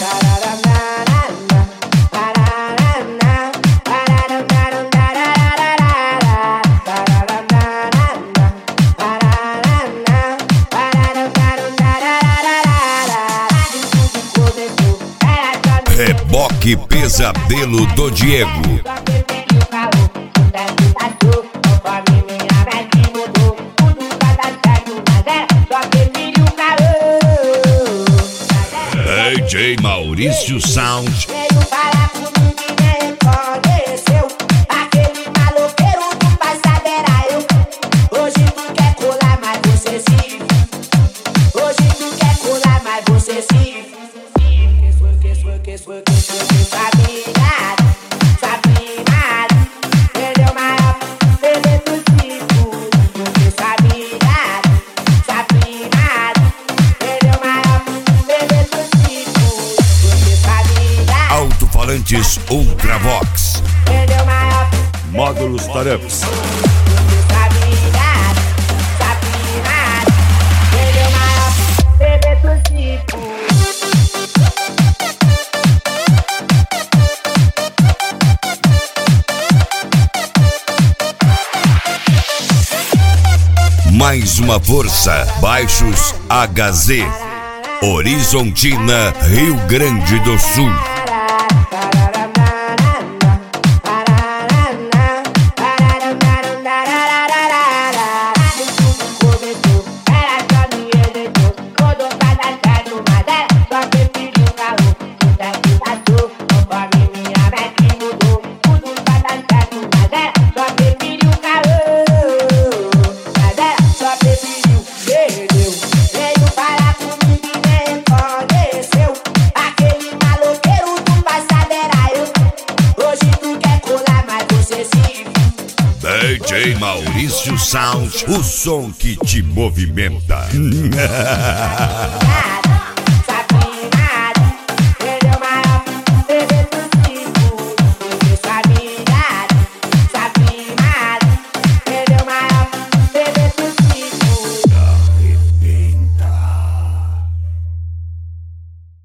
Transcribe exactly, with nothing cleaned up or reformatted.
Reboque Pesadelo do Diego. D J Maurício Sound. Veio falar comigo e me reconheceu. Aquele maloqueiro do passado era eu. Hoje tu quer colar, mas você se. Hoje tu quer colar, mas você se. Que foi, que foi, que foi, que foi, que sabe nada, sabe nada. Perdeu maior, perdeu pro tipo. Que sabe nada, sabe nada. Perdeu maior, perdeu pro tipo. Que sabe nada. Alto-falantes Ultravox. Perdeu maior, Módulos Tareps. que sabe nada, sabe nada. Perdeu maior, perdeu pro tipo. Mais uma força. Baixos H Z. Horizontina, Rio Grande do Sul. Veio falar comigo e me reconheceu. Aquele maloqueiro do passado era eu. Hoje tu quer colar, mas você se. D J Maurício Sound, o som que te movimenta. Nada.